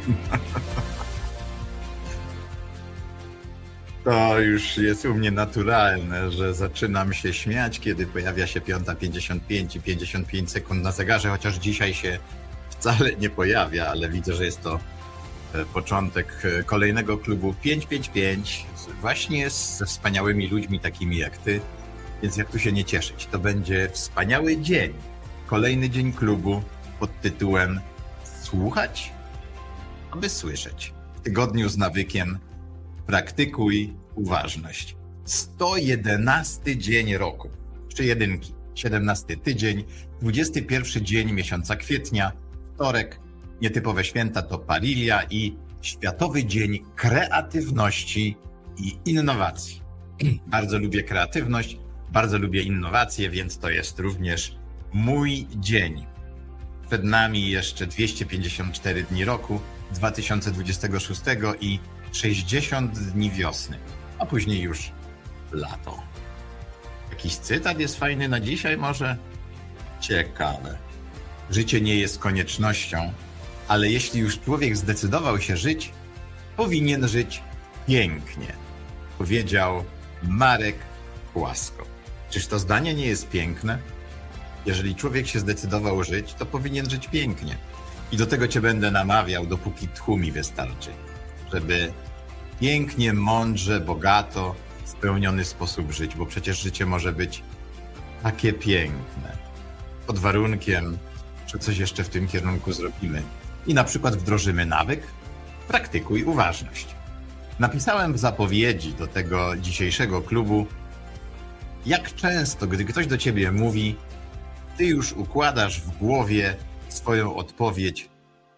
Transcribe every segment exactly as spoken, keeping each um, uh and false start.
To już jest u mnie naturalne, że zaczynam się śmiać, kiedy pojawia się piąta pięćdziesiąt pięć i pięćdziesiąt pięć sekund na zegarze, chociaż dzisiaj się wcale nie pojawia, ale widzę, że jest to początek kolejnego klubu pięć pięć pięć, właśnie ze wspaniałymi ludźmi takimi jak ty, więc jak tu się nie cieszyć, to będzie wspaniały dzień. Kolejny dzień klubu pod tytułem Słuchać, aby słyszeć. W tygodniu z nawykiem Praktykuj uważność. sto jedenasty dzień roku. Trzy jedynki. siedemnasty tydzień. dwudziesty pierwszy dzień miesiąca kwietnia. Wtorek. Nietypowe święta to Parilia i Światowy Dzień Kreatywności i Innowacji. Bardzo lubię kreatywność, bardzo lubię innowacje, więc to jest również mój dzień. Przed nami jeszcze dwieście pięćdziesiąt cztery dni roku dwa tysiące dwudziestego szóstego i sześćdziesiąt dni wiosny, a później już lato. Jakiś cytat jest fajny na dzisiaj może? Ciekawe. Życie nie jest koniecznością, ale jeśli już człowiek zdecydował się żyć, powinien żyć pięknie, powiedział Marek Płasko. Czyż to zdanie nie jest piękne? Jeżeli człowiek się zdecydował żyć, to powinien żyć pięknie. I do tego cię będę namawiał, dopóki tchu mi wystarczy, żeby pięknie, mądrze, bogato, w spełniony sposób żyć, bo przecież życie może być takie piękne. Pod warunkiem, że coś jeszcze w tym kierunku zrobimy. I na przykład wdrożymy nawyk, praktykuj uważność. Napisałem w zapowiedzi do tego dzisiejszego klubu, jak często, gdy ktoś do ciebie mówi, ty już układasz w głowie swoją odpowiedź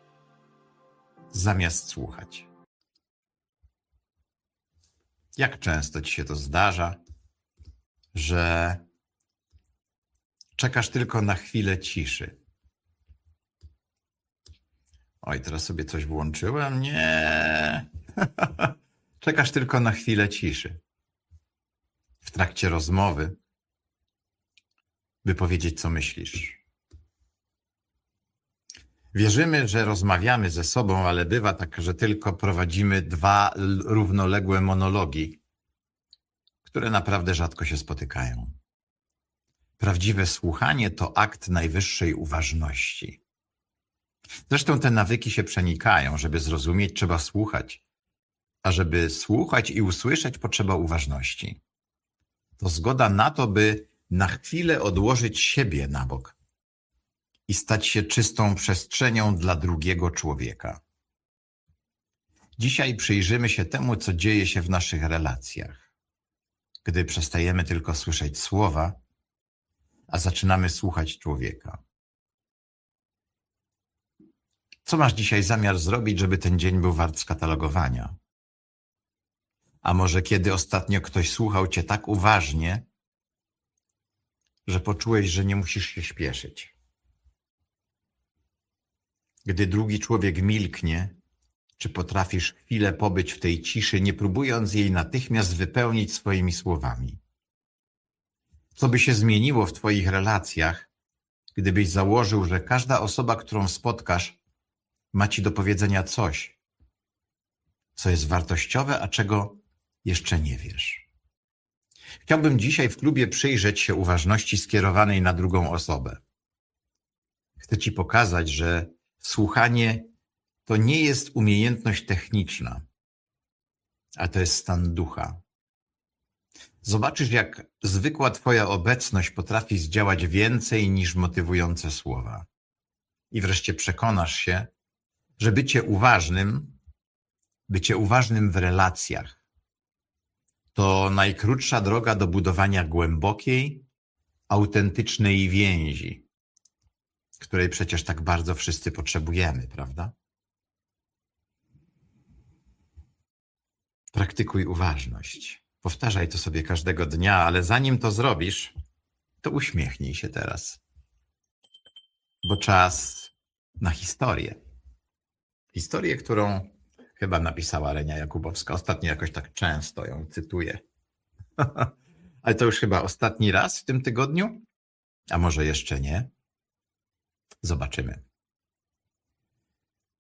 zamiast słuchać. Jak często ci się to zdarza, że czekasz tylko na chwilę ciszy? Oj, teraz sobie coś włączyłem? Nie. Czekasz tylko na chwilę ciszy. W trakcie rozmowy, by powiedzieć, co myślisz. Wierzymy, że rozmawiamy ze sobą, ale bywa tak, że tylko prowadzimy dwa równoległe monologi, które naprawdę rzadko się spotykają. Prawdziwe słuchanie to akt najwyższej uważności. Zresztą te nawyki się przenikają. Żeby zrozumieć, trzeba słuchać, a żeby słuchać i usłyszeć, potrzeba uważności. To zgoda na to, by na chwilę odłożyć siebie na bok i stać się czystą przestrzenią dla drugiego człowieka. Dzisiaj przyjrzymy się temu, co dzieje się w naszych relacjach, gdy przestajemy tylko słyszeć słowa, a zaczynamy słuchać człowieka. Co masz dzisiaj zamiar zrobić, żeby ten dzień był wart skatalogowania? A może kiedy ostatnio ktoś słuchał cię tak uważnie, że poczułeś, że nie musisz się śpieszyć? Gdy drugi człowiek milknie, czy potrafisz chwilę pobyć w tej ciszy, nie próbując jej natychmiast wypełnić swoimi słowami? Co by się zmieniło w twoich relacjach, gdybyś założył, że każda osoba, którą spotkasz, ma ci do powiedzenia coś, co jest wartościowe, a czego jeszcze nie wiesz? Chciałbym dzisiaj w klubie przyjrzeć się uważności skierowanej na drugą osobę. Chcę ci pokazać, że słuchanie to nie jest umiejętność techniczna, a to jest stan ducha. Zobaczysz, jak zwykła twoja obecność potrafi zdziałać więcej niż motywujące słowa. I wreszcie przekonasz się, że bycie uważnym, bycie uważnym w relacjach to najkrótsza droga do budowania głębokiej, autentycznej więzi, której przecież tak bardzo wszyscy potrzebujemy, prawda? Praktykuj uważność. Powtarzaj to sobie każdego dnia, ale zanim to zrobisz, to uśmiechnij się teraz. Bo czas na historię. Historię, którą chyba napisała Renia Jakubowska. Ostatnio jakoś tak często ją cytuję. Ale to już chyba ostatni raz w tym tygodniu? A może jeszcze nie? Zobaczymy.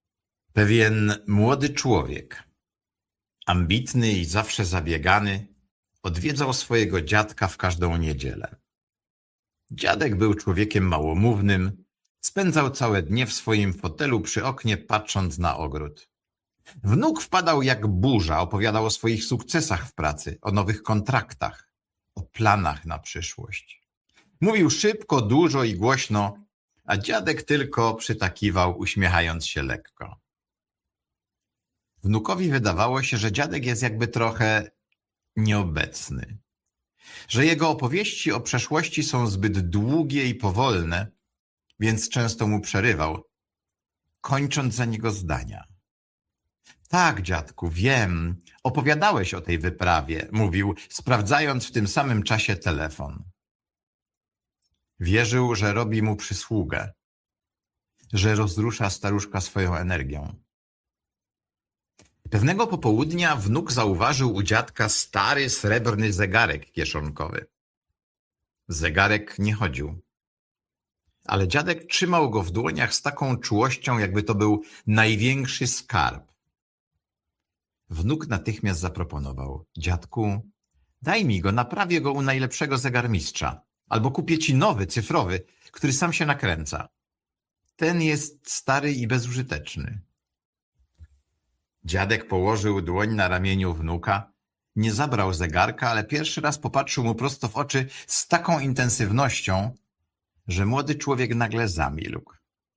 Pewien młody człowiek, ambitny i zawsze zabiegany, odwiedzał swojego dziadka w każdą niedzielę. Dziadek był człowiekiem małomównym, spędzał całe dnie w swoim fotelu przy oknie, patrząc na ogród. Wnuk wpadał jak burza, opowiadał o swoich sukcesach w pracy, o nowych kontraktach, o planach na przyszłość. Mówił szybko, dużo i głośno, a dziadek tylko przytakiwał, uśmiechając się lekko. Wnukowi wydawało się, że dziadek jest jakby trochę nieobecny, że jego opowieści o przeszłości są zbyt długie i powolne, więc często mu przerywał, kończąc za niego zdania. Tak, dziadku, wiem, opowiadałeś o tej wyprawie, mówił, sprawdzając w tym samym czasie telefon. Wierzył, że robi mu przysługę, że rozrusza staruszka swoją energią. Pewnego popołudnia wnuk zauważył u dziadka stary, srebrny zegarek kieszonkowy. Zegarek nie chodził, ale dziadek trzymał go w dłoniach z taką czułością, jakby to był największy skarb. Wnuk natychmiast zaproponował: dziadku, daj mi go, naprawię go u najlepszego zegarmistrza, albo kupię ci nowy, cyfrowy, który sam się nakręca. Ten jest stary i bezużyteczny. Dziadek położył dłoń na ramieniu wnuka, nie zabrał zegarka, ale pierwszy raz popatrzył mu prosto w oczy z taką intensywnością, że młody człowiek nagle zamilkł.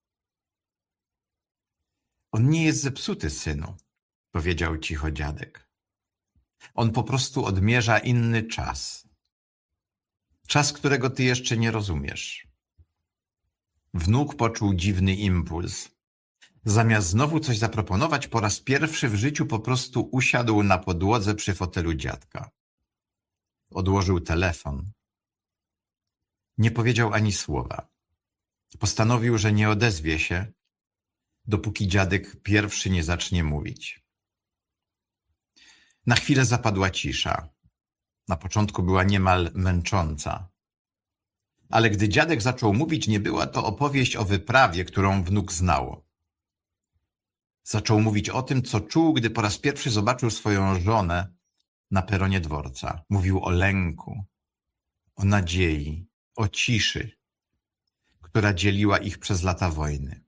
On nie jest zepsuty, synu, powiedział cicho dziadek. On po prostu odmierza inny czas. Czas, którego ty jeszcze nie rozumiesz. Wnuk poczuł dziwny impuls. Zamiast znowu coś zaproponować, po raz pierwszy w życiu po prostu usiadł na podłodze przy fotelu dziadka. Odłożył telefon. Nie powiedział ani słowa. Postanowił, że nie odezwie się, dopóki dziadek pierwszy nie zacznie mówić. Na chwilę zapadła cisza. Na początku była niemal męcząca. Ale gdy dziadek zaczął mówić, nie była to opowieść o wyprawie, którą wnuk znał. Zaczął mówić o tym, co czuł, gdy po raz pierwszy zobaczył swoją żonę na peronie dworca. Mówił o lęku, o nadziei, o ciszy, która dzieliła ich przez lata wojny.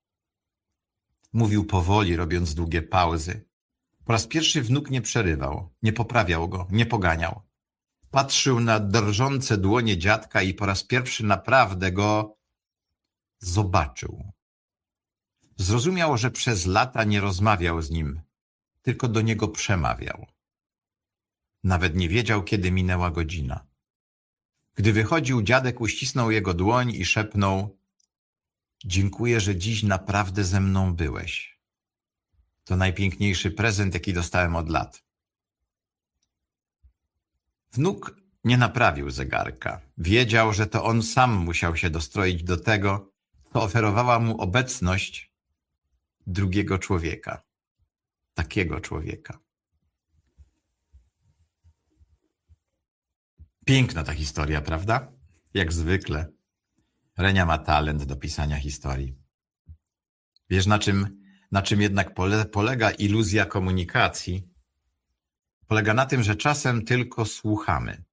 Mówił powoli, robiąc długie pauzy. Po raz pierwszy wnuk nie przerywał, nie poprawiał go, nie poganiał. Patrzył na drżące dłonie dziadka i po raz pierwszy naprawdę go zobaczył. Zrozumiał, że przez lata nie rozmawiał z nim, tylko do niego przemawiał. Nawet nie wiedział, kiedy minęła godzina. Gdy wychodził, dziadek uścisnął jego dłoń i szepnął: dziękuję, że dziś naprawdę ze mną byłeś. To najpiękniejszy prezent, jaki dostałem od lat. Wnuk nie naprawił zegarka. Wiedział, że to on sam musiał się dostroić do tego, co oferowała mu obecność drugiego człowieka. Takiego człowieka. Piękna ta historia, prawda? Jak zwykle. Renia ma talent do pisania historii. Wiesz, na czym, na czym jednak pole, polega iluzja komunikacji? Polega na tym, że czasem tylko słuchamy,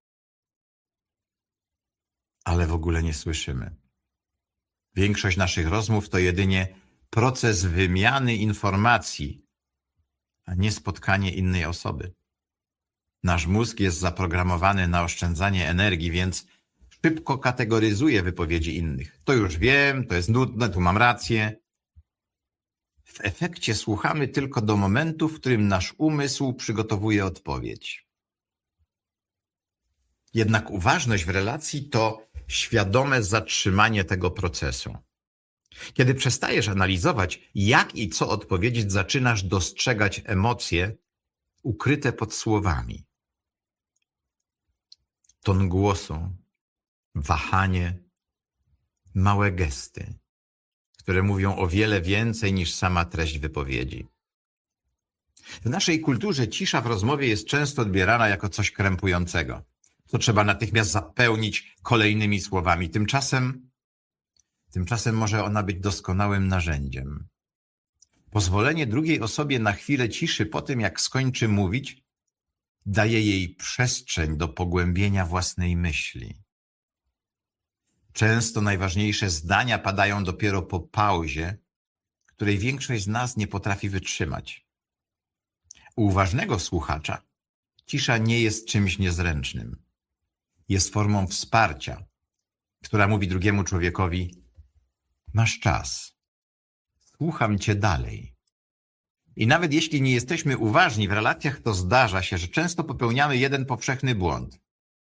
ale w ogóle nie słyszymy. Większość naszych rozmów to jedynie proces wymiany informacji, a nie spotkanie innej osoby. Nasz mózg jest zaprogramowany na oszczędzanie energii, więc szybko kategoryzuje wypowiedzi innych. To już wiem, to jest nudne, tu mam rację. W efekcie słuchamy tylko do momentu, w którym nasz umysł przygotowuje odpowiedź. Jednak uważność w relacji to świadome zatrzymanie tego procesu. Kiedy przestajesz analizować, jak i co odpowiedzieć, zaczynasz dostrzegać emocje ukryte pod słowami. Ton głosu, wahanie, małe gesty, które mówią o wiele więcej niż sama treść wypowiedzi. W naszej kulturze cisza w rozmowie jest często odbierana jako coś krępującego, co trzeba natychmiast zapełnić kolejnymi słowami. Tymczasem, tymczasem może ona być doskonałym narzędziem. Pozwolenie drugiej osobie na chwilę ciszy po tym, jak skończy mówić, daje jej przestrzeń do pogłębienia własnej myśli. Często najważniejsze zdania padają dopiero po pauzie, której większość z nas nie potrafi wytrzymać. U uważnego słuchacza cisza nie jest czymś niezręcznym. Jest formą wsparcia, która mówi drugiemu człowiekowi: masz czas, słucham cię dalej. I nawet jeśli nie jesteśmy uważni w relacjach, to zdarza się, że często popełniamy jeden powszechny błąd.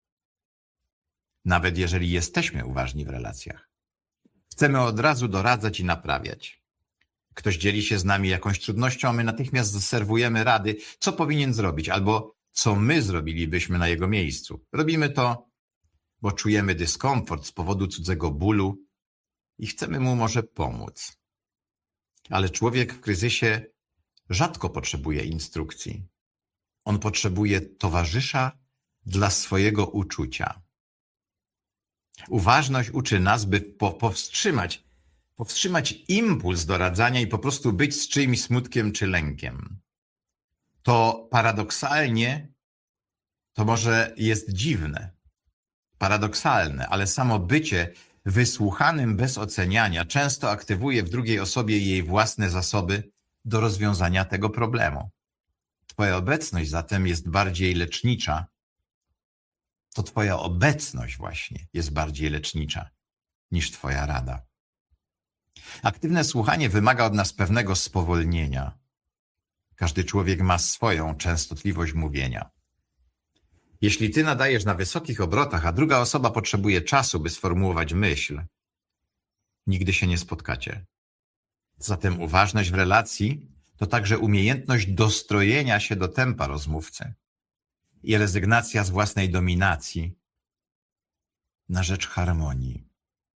Nawet jeżeli jesteśmy uważni w relacjach. Chcemy od razu doradzać i naprawiać. Ktoś dzieli się z nami jakąś trudnością, a my natychmiast zaserwujemy rady, co powinien zrobić, albo co my zrobilibyśmy na jego miejscu. Robimy to, bo czujemy dyskomfort z powodu cudzego bólu i chcemy mu może pomóc. Ale człowiek w kryzysie rzadko potrzebuje instrukcji. On potrzebuje towarzysza dla swojego uczucia. Uważność uczy nas, by po- powstrzymać, powstrzymać impuls doradzania i po prostu być z czyimś smutkiem czy lękiem. To paradoksalnie, to może jest dziwne, paradoksalne, ale samo bycie wysłuchanym bez oceniania często aktywuje w drugiej osobie jej własne zasoby do rozwiązania tego problemu. Twoja obecność zatem jest bardziej lecznicza. To twoja obecność właśnie jest bardziej lecznicza niż twoja rada. Aktywne słuchanie wymaga od nas pewnego spowolnienia. Każdy człowiek ma swoją częstotliwość mówienia. Jeśli ty nadajesz na wysokich obrotach, a druga osoba potrzebuje czasu, by sformułować myśl, nigdy się nie spotkacie. Zatem uważność w relacji to także umiejętność dostrojenia się do tempa rozmówcy i rezygnacja z własnej dominacji na rzecz harmonii.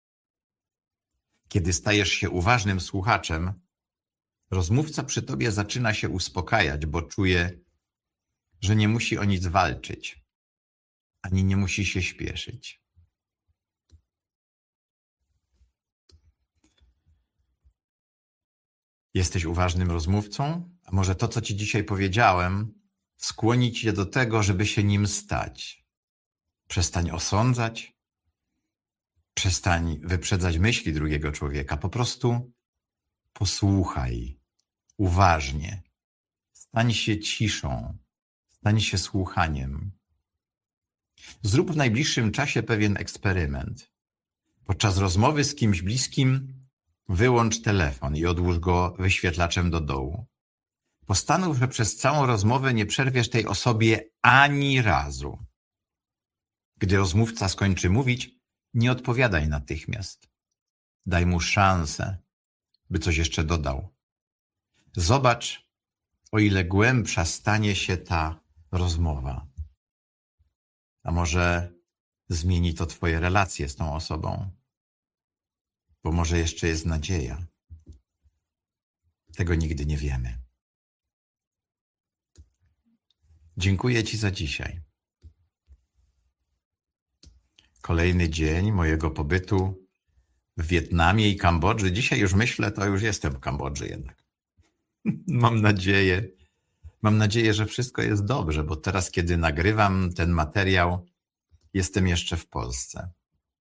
Kiedy stajesz się uważnym słuchaczem, rozmówca przy tobie zaczyna się uspokajać, bo czuje, że nie musi o nic walczyć, ani nie musi się śpieszyć. Jesteś uważnym rozmówcą? A może to, co ci dzisiaj powiedziałem, skłoni cię do tego, żeby się nim stać. Przestań osądzać, przestań wyprzedzać myśli drugiego człowieka. Po prostu posłuchaj uważnie. Stań się ciszą, stań się słuchaniem. Zrób w najbliższym czasie pewien eksperyment. Podczas rozmowy z kimś bliskim wyłącz telefon i odłóż go wyświetlaczem do dołu. Postanów, że przez całą rozmowę nie przerwiesz tej osobie ani razu. Gdy rozmówca skończy mówić, nie odpowiadaj natychmiast. Daj mu szansę, by coś jeszcze dodał. Zobacz, o ile głębsza stanie się ta rozmowa. A może zmieni to twoje relacje z tą osobą? Bo może jeszcze jest nadzieja. Tego nigdy nie wiemy. Dziękuję ci za dzisiaj. Kolejny dzień mojego pobytu w Wietnamie i Kambodży. Dzisiaj już myślę, to już jestem w Kambodży jednak. Mam nadzieję, mam nadzieję, że wszystko jest dobrze, bo teraz, kiedy nagrywam ten materiał, jestem jeszcze w Polsce.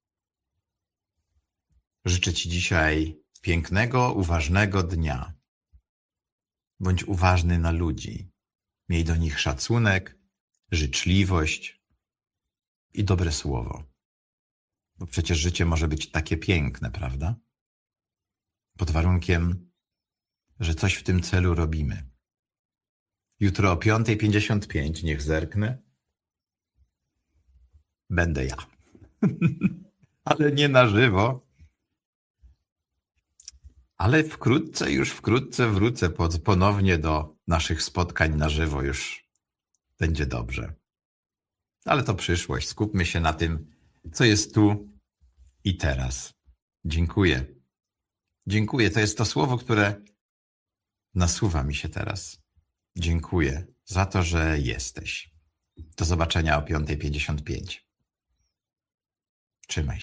Życzę ci dzisiaj pięknego, uważnego dnia. Bądź uważny na ludzi. Miej do nich szacunek, życzliwość i dobre słowo. Bo przecież życie może być takie piękne, prawda? Pod warunkiem, że coś w tym celu robimy. Jutro o piąta pięćdziesiąt pięć, niech zerknę, będę ja. Ale nie na żywo. Ale wkrótce, już wkrótce wrócę ponownie do naszych spotkań na żywo. Już będzie dobrze. Ale to przyszłość. Skupmy się na tym, co jest tu i teraz. Dziękuję. Dziękuję. To jest to słowo, które nasuwa mi się teraz. Dziękuję za to, że jesteś. Do zobaczenia o piąta pięćdziesiąt pięć. Trzymaj się.